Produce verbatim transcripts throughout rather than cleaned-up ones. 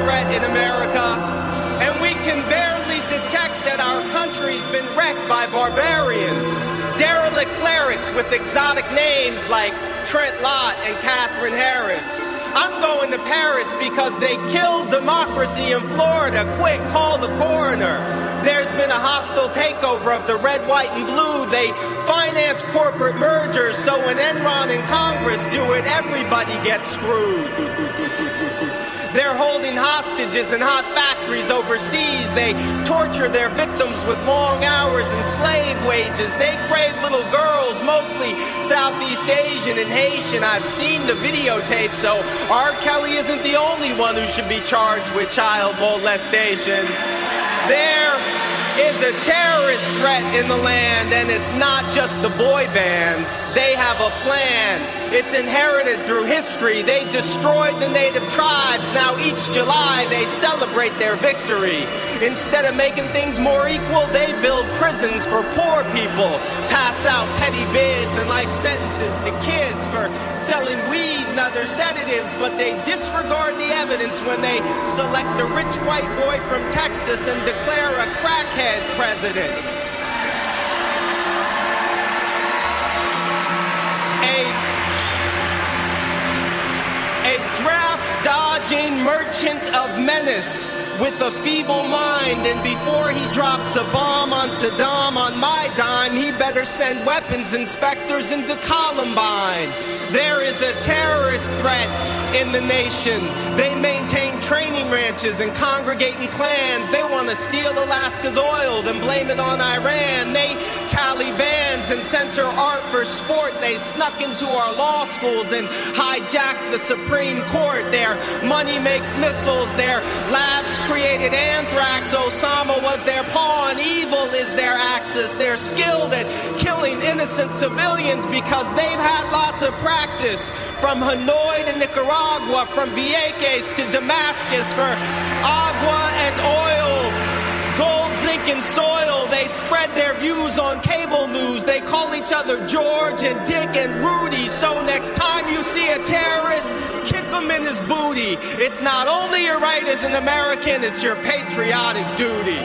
threat in America, and we can barely detect that our country's been wrecked by barbarians, derelict clerics with exotic names like Trent Lott and Catherine Harris. I'm going to Paris because they killed democracy in Florida. Quick, call the coroner. There's been a hostile takeover of the red, white, and blue. They finance corporate mergers, so when Enron and Congress do it, everybody gets screwed. They're holding hostages in hot factories overseas. They torture their victims with long hours and slave wages. They crave little girls, mostly Southeast Asian and Haitian. I've seen the videotape, so R. Kelly isn't the only one who should be charged with child molestation. There is a terrorist threat in the land, and it's not just the boy bands. They have a plan. It's inherited through history. They destroyed the native tribes. Now each July they celebrate their victory. Instead of making things more equal, they build prisons for poor people, pass out petty bids and life sentences to kids for selling weed and other sedatives, but they disregard the evidence when they select a rich white boy from Texas and declare a crackhead president. A A draft-dodging merchant of menace with a feeble mind, and before he drops a bomb on Saddam on my dime, he better send weapons inspectors into Columbine. There is a terrorist threat in the nation. They maintain training ranches and congregate in clans. They want to steal Alaska's oil, then blame it on Iran. They tally bans and censor art for sport. They snuck into our law schools and hijacked the Supreme Court. Their money makes missiles. Their labs created anthrax. Osama was their pawn. Evil is their axis. They're skilled at killing innocent civilians because they've had lots of practice. From Hanoi to Nicaragua, from Vieques to Damascus, for agua and oil, gold, zinc, and soil. They spread their views on cable news. They call each other George and Dick and Rudy. So next time you see a terrorist, kick him in his booty. It's not only your right as an American, it's your patriotic duty.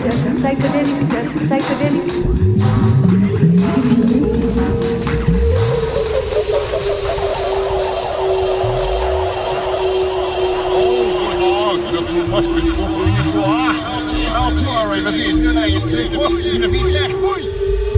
there's some psychedelics, there's some psychedelics. Must be going into our house. How far is it? United States. What is the black boy?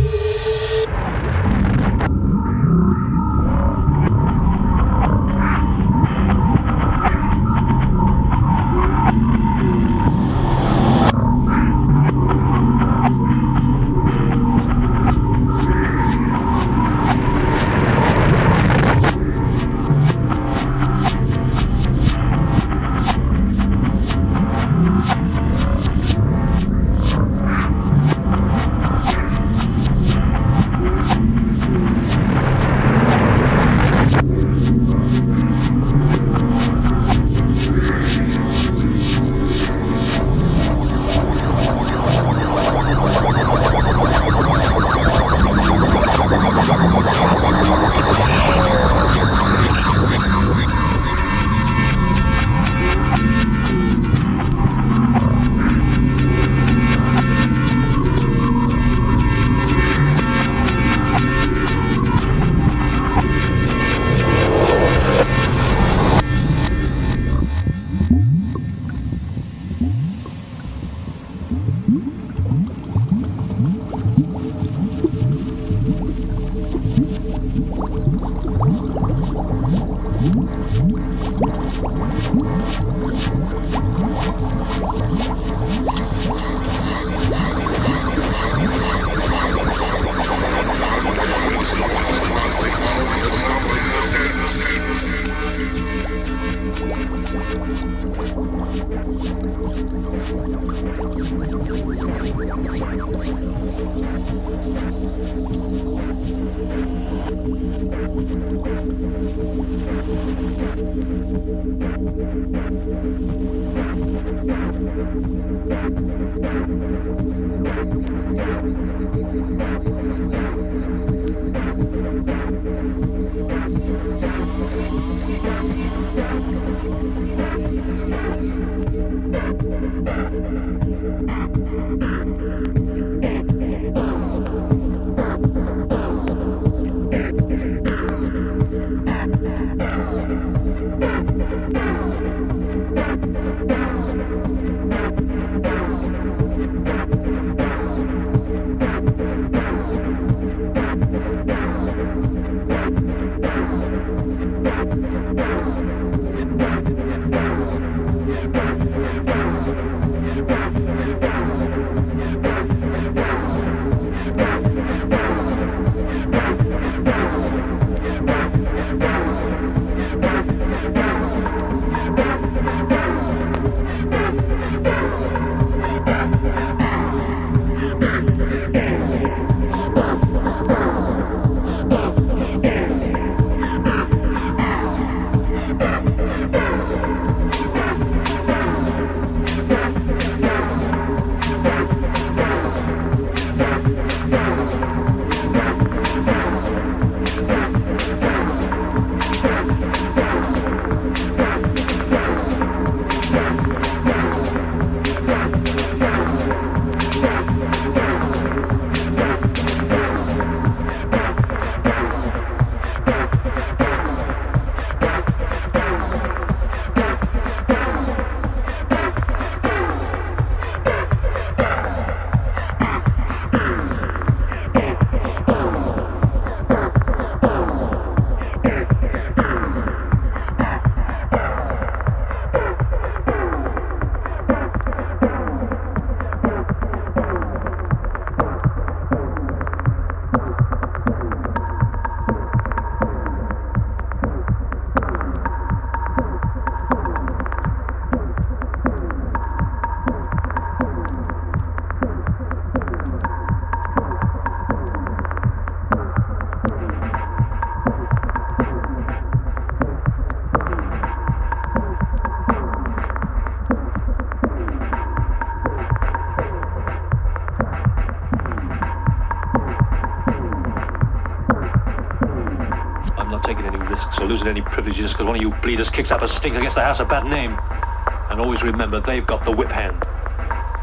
or losing any privileges because one of you bleeders kicks up a stink against the house a bad name. And always remember, they've got the whip hand.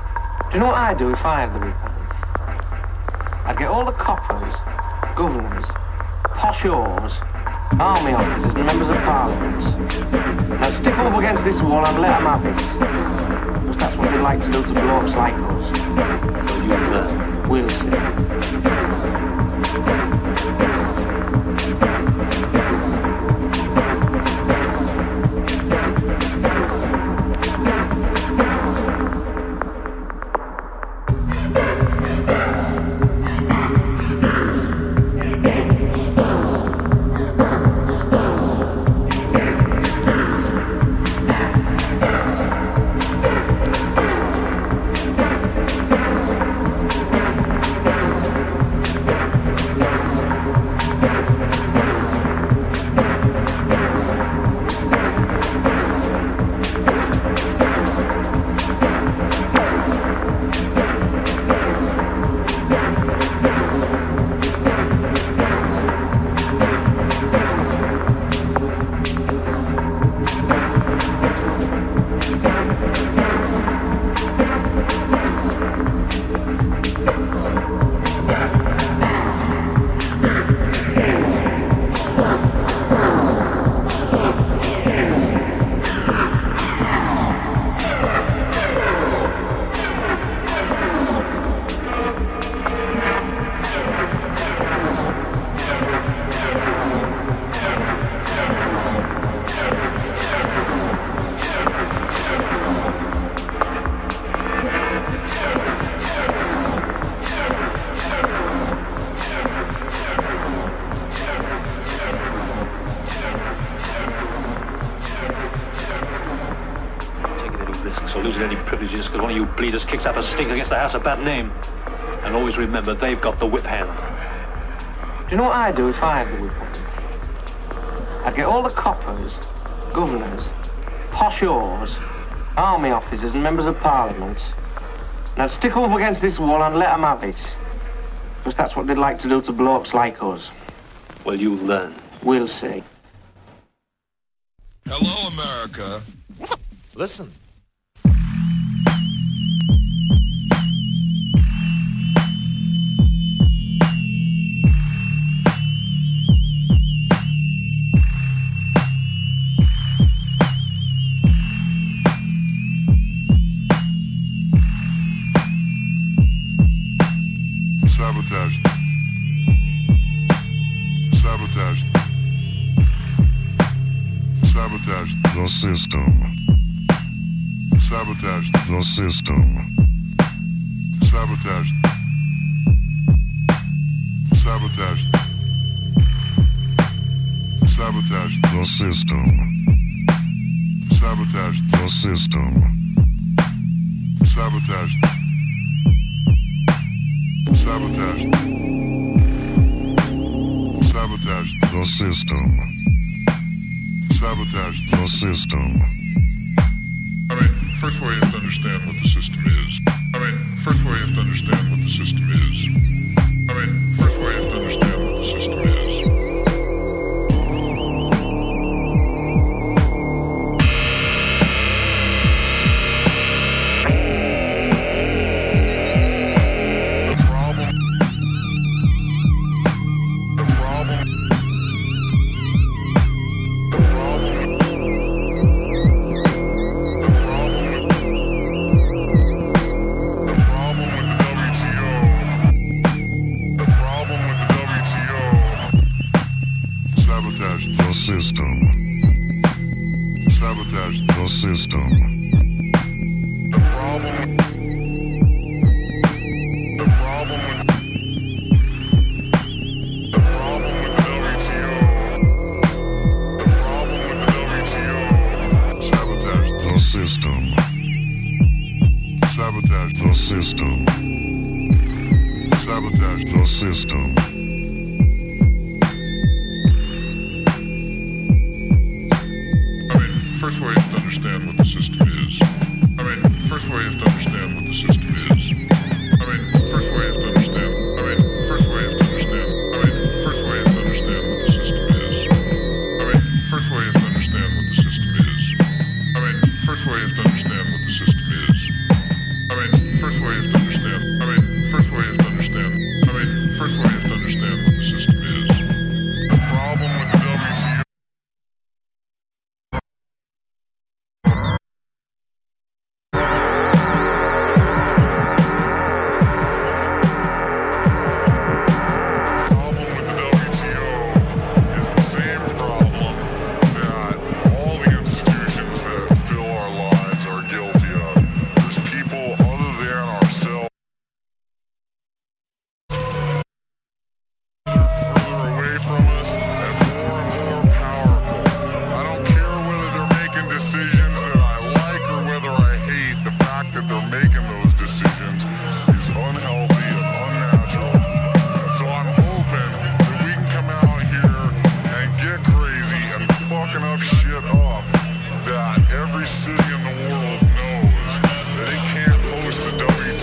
Do you know what I'd do if I had the weekend? I'd get all the coppers, governors, posh whores, army officers and members of parliament, and I'd stick them up against this wall and let them have it. Because that's what they like to do to blokes like us. Well, you uh, We'll see. Because one of you bleeders kicks up a stink against the house of bad name. And always remember, they've got the whip hand. Do you know what I'd do if I had the weekend? I'd get all the coppers, governors, posh whores, army officers and members of parliament, and I'd stick them up against this wall and let them have it. Because that's what they'd like to do to blokes like us. Well, you'll learn. We'll see. Hello, America. Listen. Sabotage. Sabotage. Sabotage. The system. Sabotage. The system. Sabotage. Sabotage. Sabotage. The system. Sabotage. The system. Sabotage. Sabotage. Sabotage. The system. Sabotage. The system. I mean, first of all, you have to understand what the system is. I mean, first of all, you have to understand what the system is. I mean, first of all, you have to understand what the system is. First of all, you have to understand what the system is. I mean, first of all, you have to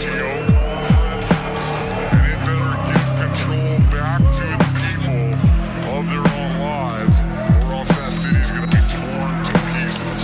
ratio, and it better give control back to the people of their own lives, or else that city's gonna be torn to pieces.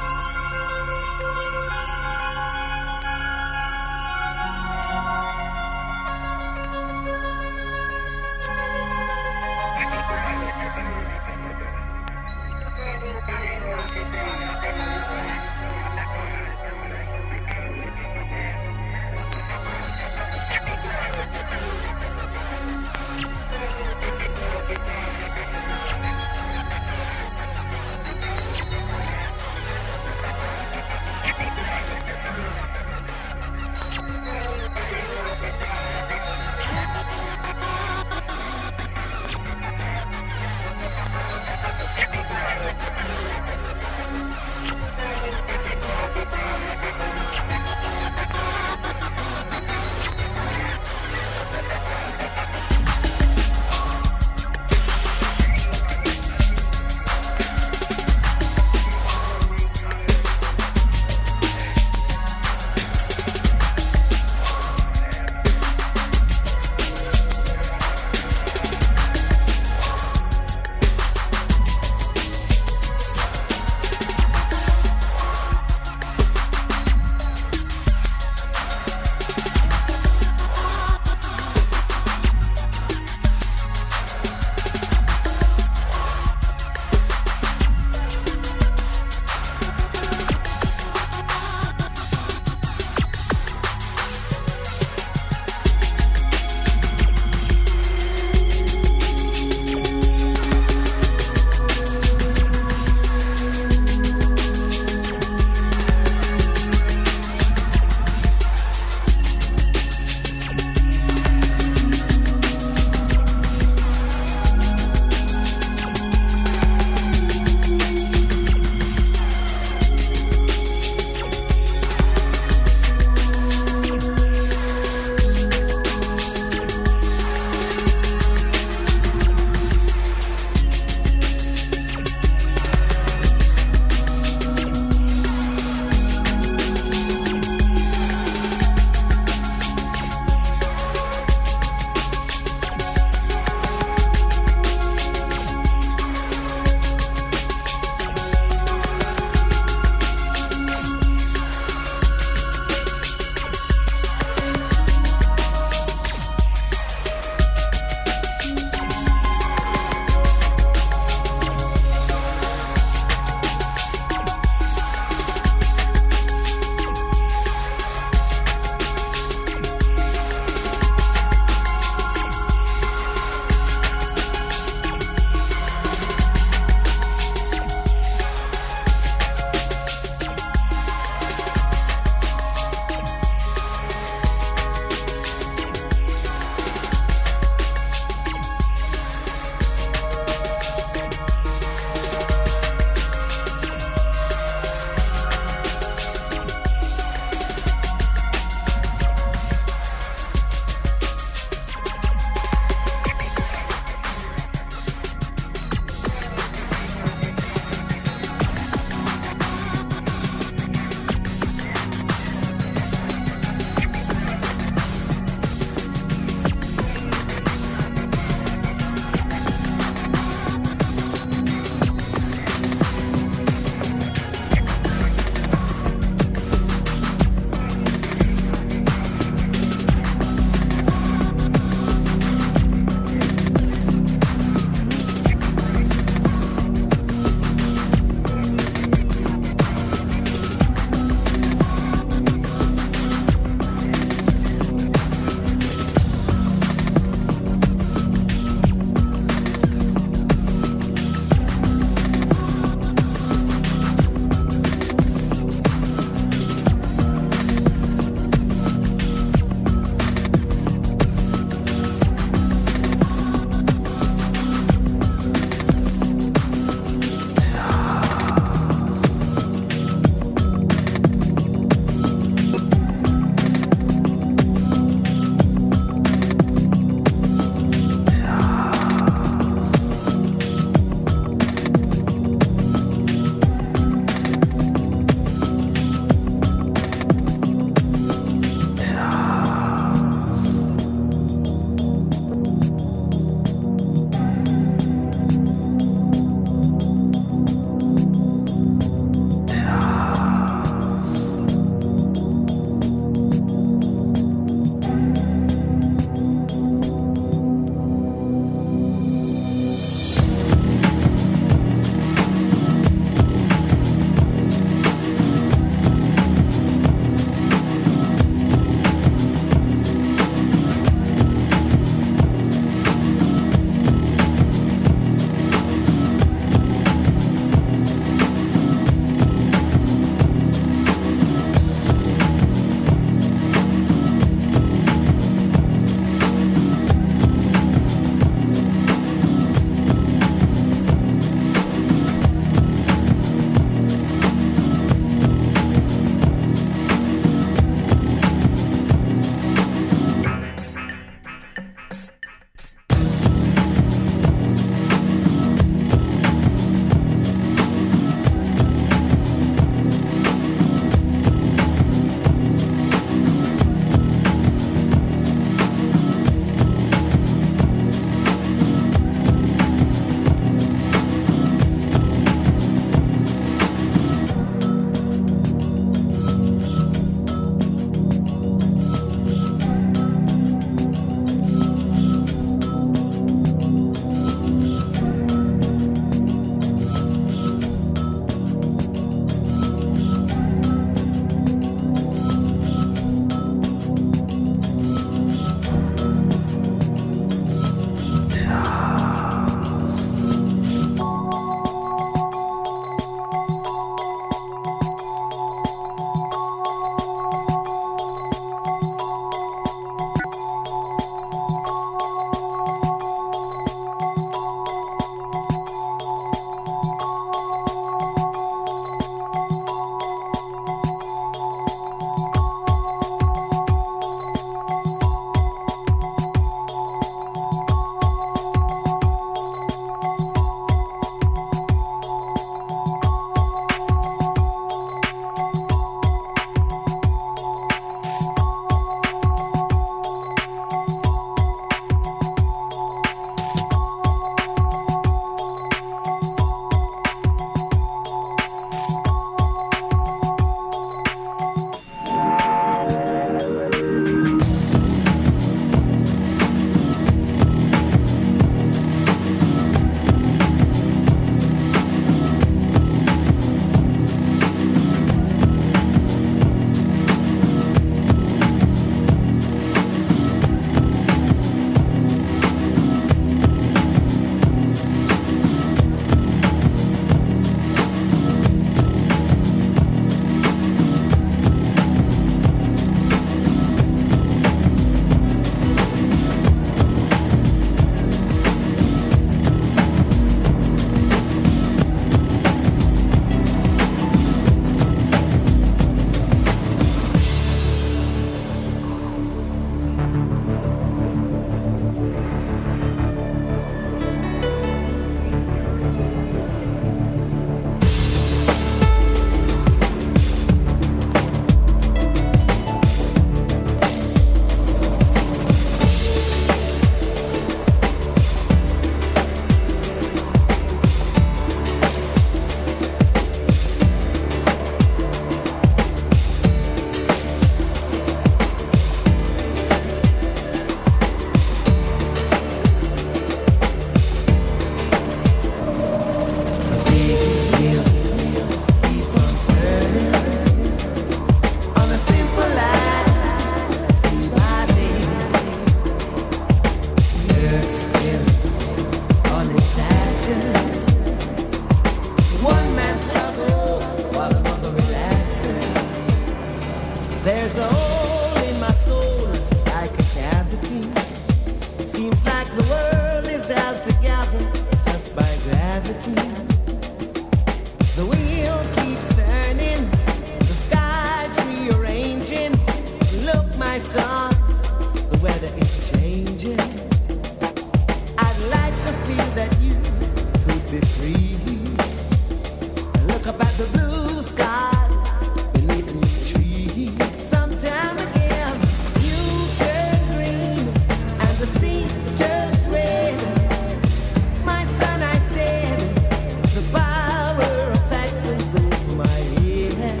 actions. One man struggles while another relaxes. There's a hole in my soul like a cavity. It seems like the world is held together just by gravity. The wheel keeps turning, the sky's rearranging. Look, my son, the weather is changing. I'd like to feel that you could be free. Look up at the blue skies beneath the trees. Sometime again, you turn green and the sea turns red. My son, I said, the power of action's over my head.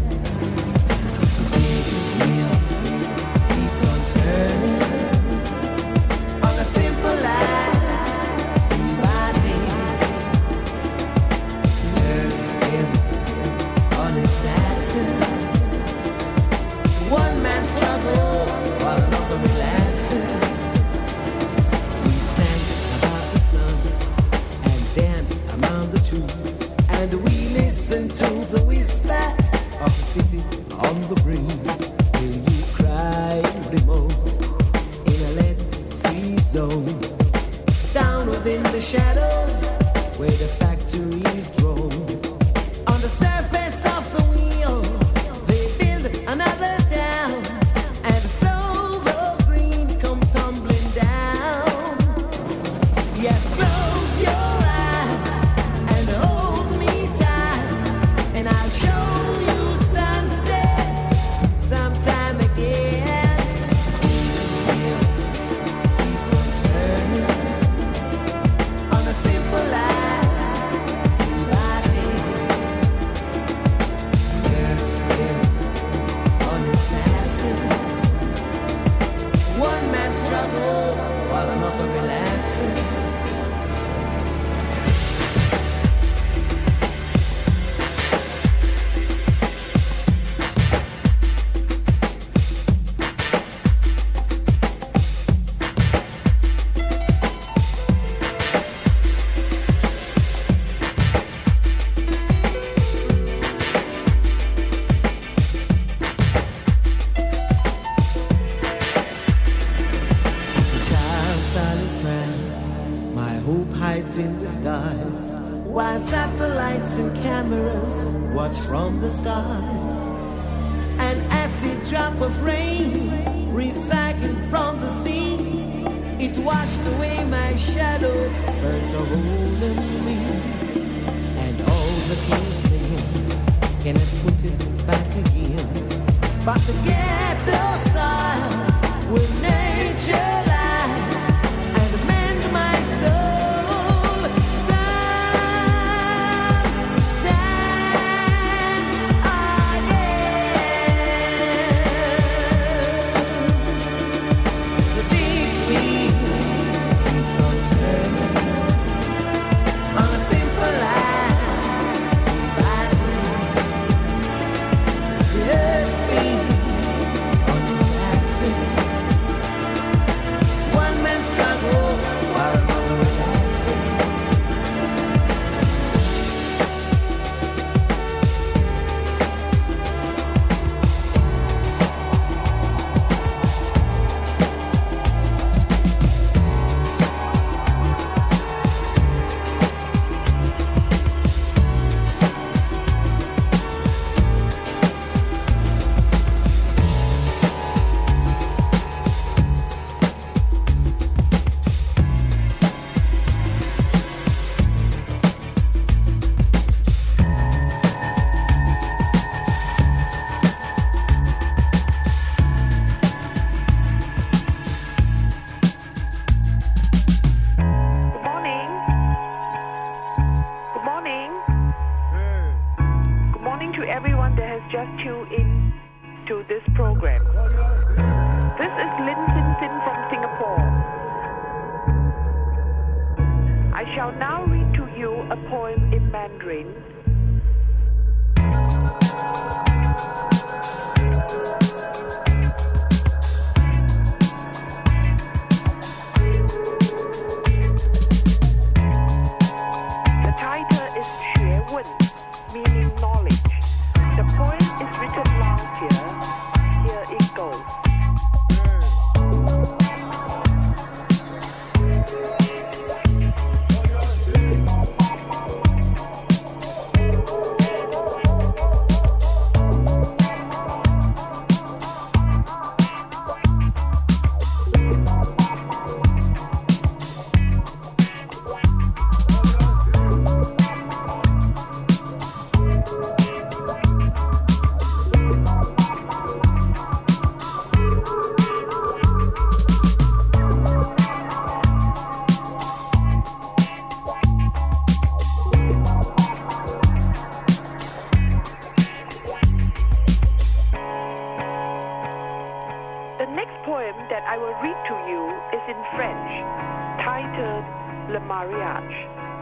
The wheel keeps on turning on a simple line, day by day. The earth spins on its axis. One man struggles while another relaxes. We sang about the sun and danced among the trees, and we listened to the whisper of the city on the breeze. Will you cry the most in a lead-free zone? Down within the shadows where the factories drone. On the surface of the wheel, they build another town, and so the green come tumbling down. Yes, close your eyes and hold me tight, and I'll show you sunsets sometime again. The wheel keeps on turning on a simple line, day by day. The earth spins on its axis. One man struggles while another relaxes. The child's silent cry, my hope hides in the skies, while satellites and cameras watch from the skies. An acid drop of rain, recycled from the sea, it washed away my shadow, burnt a hole in me. And all the king's men cannot put it back again. But the ghetto soil will nature lie and mend my soul. Sometime again. The big wheel keeps on turning on a simple line, day by day. The earth spins on its axis. One man struggles while another relaxes. Good morning. Good morning. Good morning to everyone that has just tuned in to this program. This is Lin Sin Sin from Singapore. I shall now read to you a poem in Mandarin. Mariage.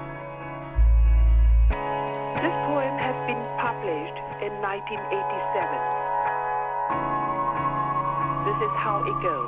This poem has been published in nineteen eighty-seven. This is how it goes.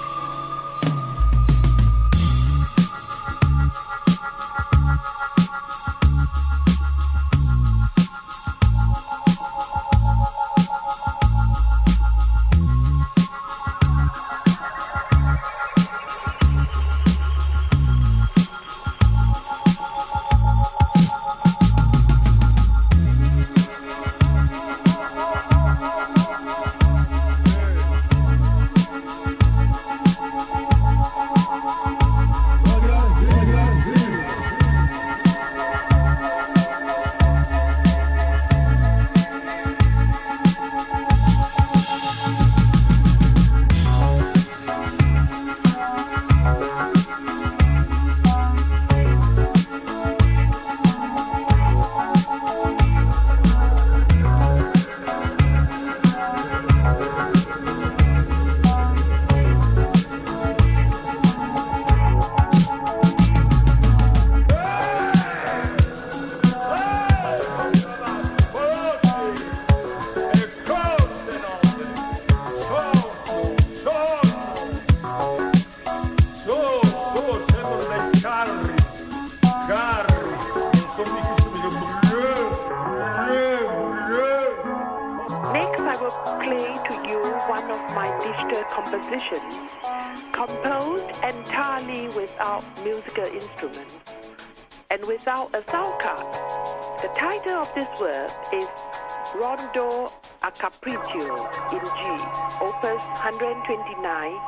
Without a sound card. The title of this work is Rondo a Capriccio in G, Opus one twenty-nine.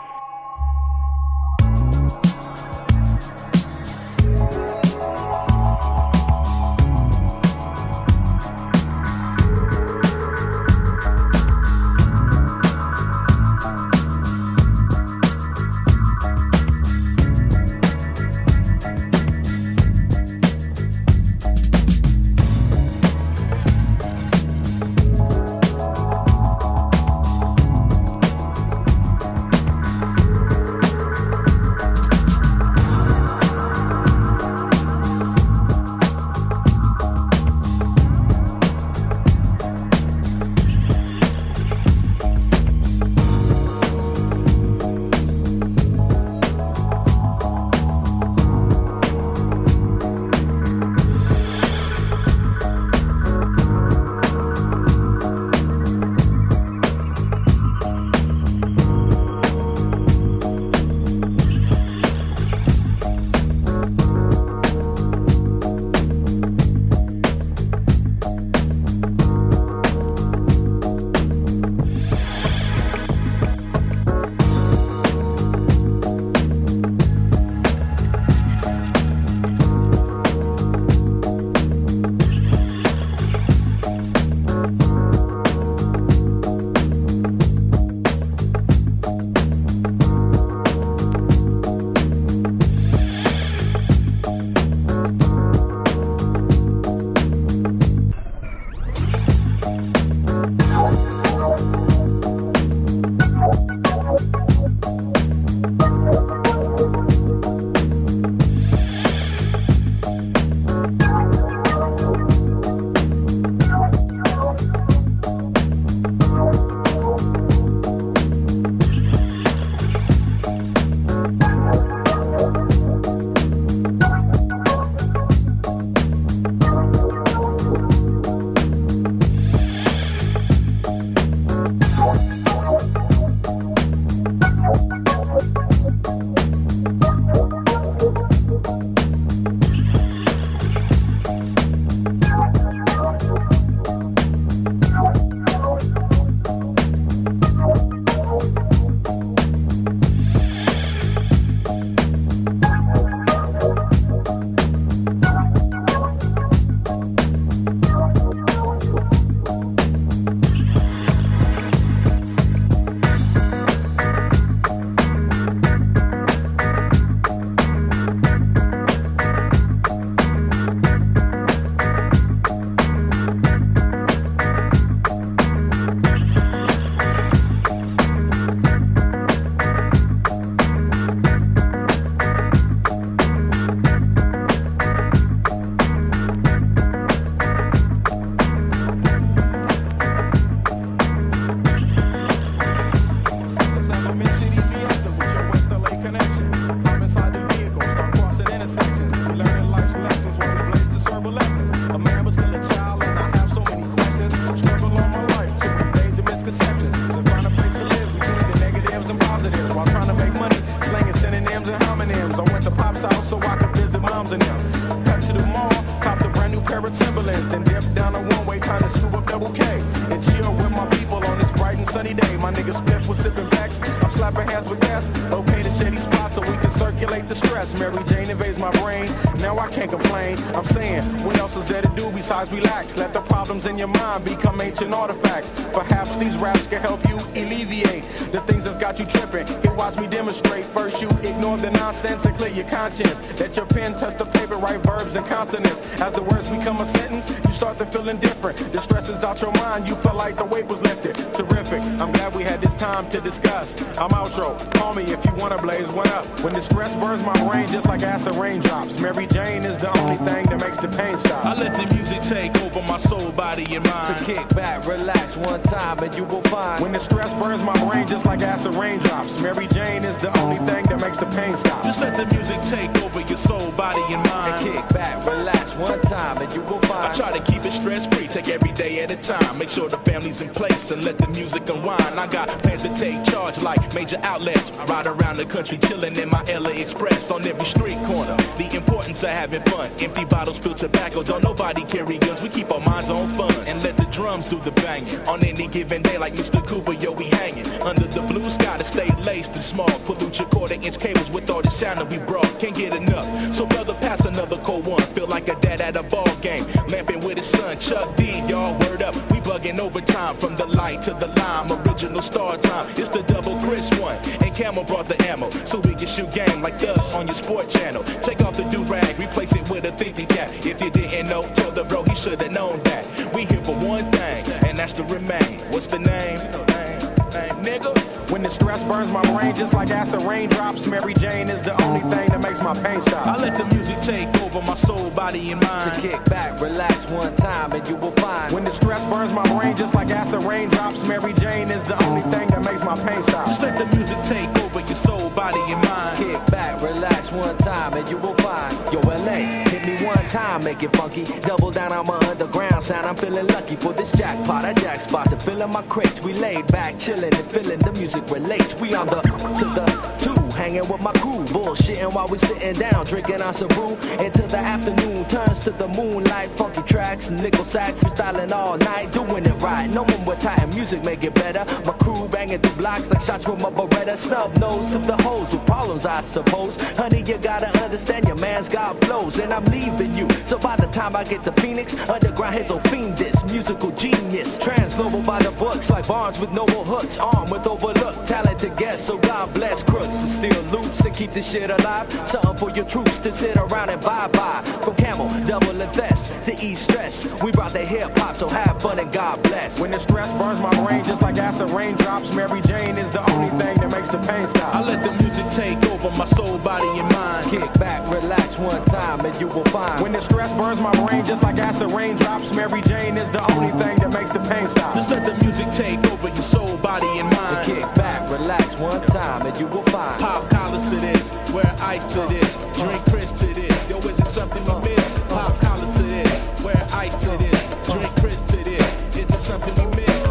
my niggas split with sipping backs. I'm slapping hands with gas. Located shady spots so we can circulate the stress. Mary Jane invades my brain. Now I can't complain. I'm saying, what else is there to do besides relax? Let the problems in your mind become ancient artifacts. Perhaps these raps can help you alleviate the things that's got you tripping. Here, watch me demonstrate. First, you ignore the nonsense and clear your conscience. Let your pen touch the paper, write verbs and consonants. As the words become a sentence, you start to feel indifferent. The stress is out your mind, you feel like the weight was lifted. Terrific, I'm glad we had this time to discuss. I'm outro, call me if you wanna blaze one up. When the stress burns my brain just like acid raindrops. Mary Jane is the only thing that makes the pain stop. I let the music take over my soul, body, and mind. To kick back, relax one time and you will find. When the stress burns my brain just like acid raindrops. Mary Jane is the only thing that makes the pain stop. Just let the music take over your soul, body, and mind. And kick back, relax one time and you will find. I try to keep it stress-free, take every day at a time. Make sure the family's in place and let the music unwind. I got plans to take charge like major outlets. Ride around the country chilling in my L A Express on every street corner. The importance of having fun. Empty bottles, fill tobacco. Don't nobody carry guns. We keep our minds on fun and let the drums do the banging. On any given day, like Mister Cooper, yo, we hanging under the blue sky to stay laced and small. Pollute your quarter-inch cables with all the sound that we brought. Can't get enough. So brother, pass another cold one. Feel like a dad at a ball game, lamping with his son Chuck D. Y'all word up. We bugging overtime from the light to the lime. Original star time. It's the double Chris one. And Camel brought the ammo, so we can shoot game like thugs on your sport channel. Take off the do-rag, replace it with a thinking cap. If you didn't know, tell the bro he should have known that. We here for one thing, and that's to remain. What's the name? Name, name, nigga. When the stress burns my brain just like acid raindrops. Mary Jane is the only thing that makes my pain stop. I let the music take over my soul, body, and mind. To kick back, relax one time and you will find. When the stress burns my brain just like acid raindrops. Mary Jane is the only thing that makes my pain stop. Just let the music take over your soul, body, and mind. Kick back, relax one time and you will find. Yo, L A, hit me one time, make it funky. Double down on my underground sound. I'm feeling lucky for this jackpot. I jack spot to fill in my crates. We laid back, chilling and feeling the music relates. We on the to the two, hanging with my crew, bullshitting while we sitting down, drinking our brew. Until the afternoon turns to the moonlight, funky tracks, nickel sack, freestyling all night, doing it right. No one with tight music make it better. My crew banging through blocks like shots from a Beretta. Snub nose to the hoes with problems, I suppose. Honey, you gotta understand your man's got blows, and I'm leaving you. So by the time I get to Phoenix, underground hits will fiend this musical genius. Transglobal by the books like Barnes with noble hooks, armed with overlooked talented guests. So God bless crooks to steal loops and keep this shit alive. Something for your troops to sit around and bye bye. From Camel, double invest to ease stress. We brought the hip hop, so have fun and God bless. When the stress burns my brain just like acid raindrops. Mary Jane is the only thing that makes the pain stop. I let the music take over my soul, body, and mind. Kick back, relax one time and you will find. When the stress burns my brain just like acid raindrops. Mary Jane is the only thing that makes the pain stop. Just let the music take over your soul, body, and mind. And kick back, relax one time and you will find. Pop collars to this, wear ice to this, drink Chris to this. Yo, is it something we miss? Pop collars to this, wear ice to this, drink Chris to this. Is it something we miss?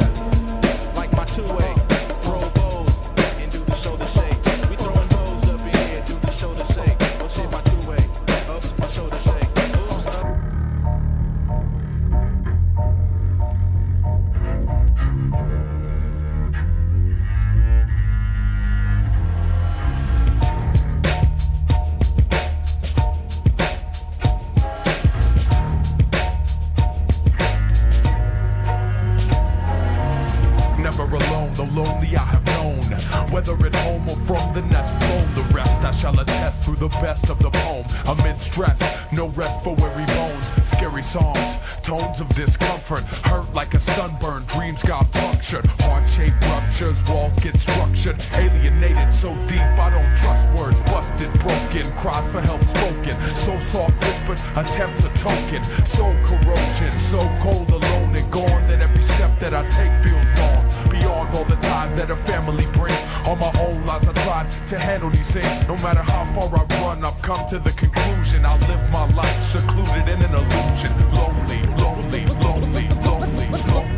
Yeah, like my two-way, throw bows and do the shoulder shake. We throwing bows up in here, do the shoulder shake. Oh shit, my two-way, oops, my shoulder shake. Oops, uh. Lonely I have known, whether at home or from the nest flown. The rest I shall attest through the best of the poem. Amid stress, no rest for weary bones. Scary songs, tones of discomfort. Hurt like a sunburn, dreams got punctured. Heart-shaped ruptures, walls get structured. Alienated so deep I don't trust words. Busted, broken, cries for help spoken. So soft whispered, attempts a token. Soul corrosion, so cold, alone and gone that every step that I take feels wrong. Beyond all the ties that a family brings, on my own lies I tried to handle these things. No matter how far I run, I've come to the conclusion I live my life secluded in an illusion. Lonely, lonely, lonely, lonely, lonely.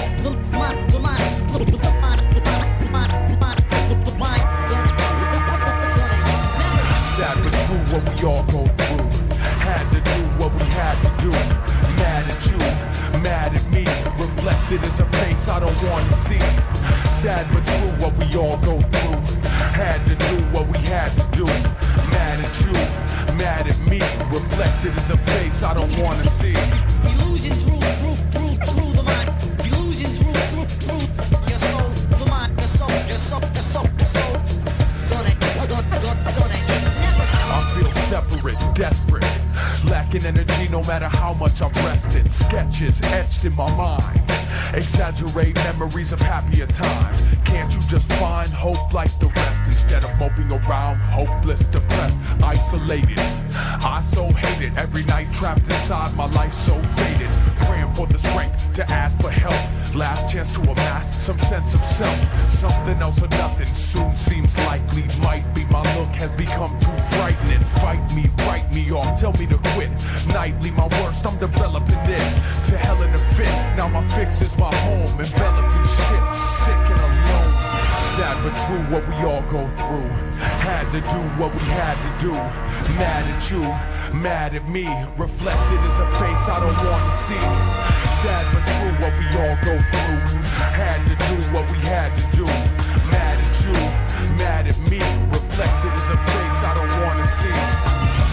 Sad but true what we all go through. Had to do what we had to do. Mad at you, mad at me. reflected as a face I don't wanna see. Sad but true what we all go through. Had to do what we had to do. Mad at you, mad at me, reflected as a face I don't wanna see. Illusions rule, rule, rule through the mind. Illusions rule, rule through your soul, the mind, your soul, your soul, your soul, your soul. Gonna, gonna, gonna, gonna, it never. I feel separate, desperate, lacking energy no matter how much I've rested. Sketches etched in my mind, exaggerate memories of happier times. Can't you just find hope like the rest, instead of moping around, hopeless, depressed, isolated? I so hate it, every night trapped inside, my life so faded. Praying for the strength to ask for help, last chance to amass some sense of self. Something else or nothing soon seems likely, might be. My look has become too frightening. Fight me, write me off, tell me to quit. Nightly my worst, I'm developing it. To hell in a fit, now my fix is my home. Enveloped in shit, sick and alone. Sad but true what we all go through. Had to do what we had to do. Mad at you, mad at me, reflected as a face I don't wanna see. Sad but true what we all go through. Had to do what we had to do. Mad at you, mad at me, reflected as a face I don't wanna see.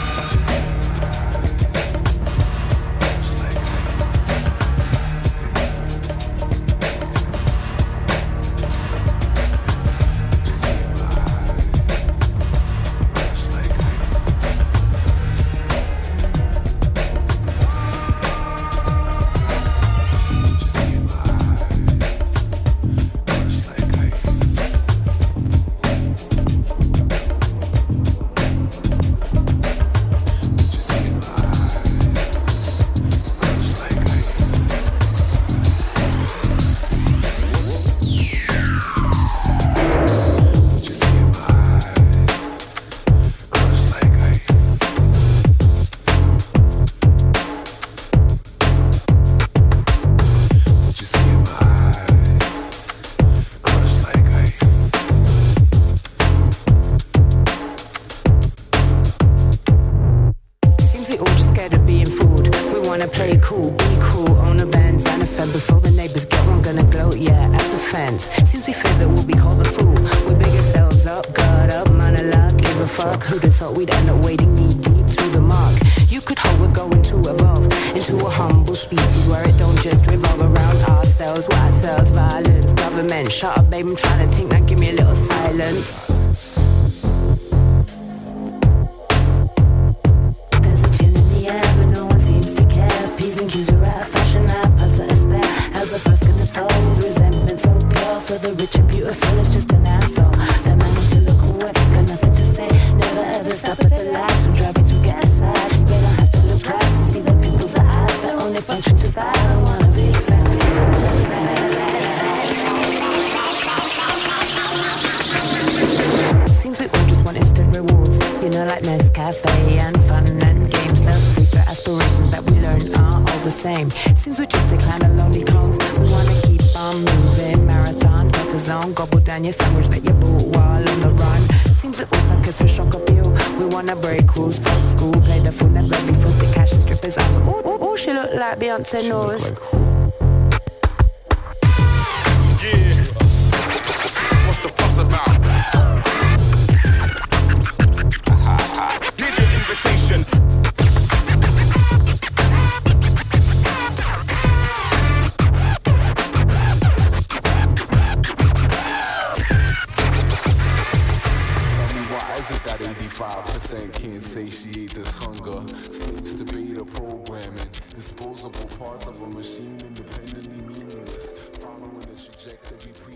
Beyonce knows. Yeah, what's the fuss about? Here's your invitation. Tell me why is it that eighty-five percent can't satiate this hunger? Slaves to beta programming. Disposable parts of a machine independently meaningless. Following the trajectory.